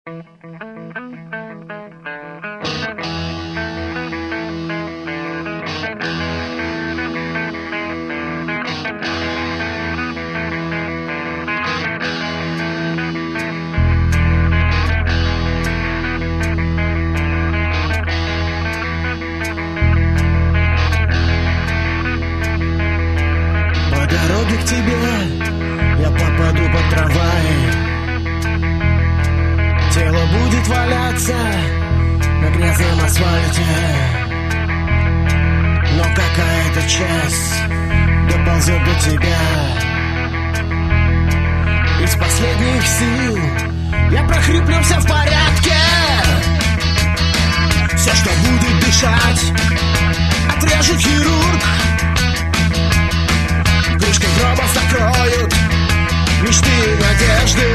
По дороге к тебе я попаду под трамвай. Тело будет валяться на грязном асфальте, но какая-то часть доползет до тебя. Из последних сил я прохриплю, все в порядке. Все, что будет дышать, отрежет хирург. Крышкой гроба закроют мечты и надежды.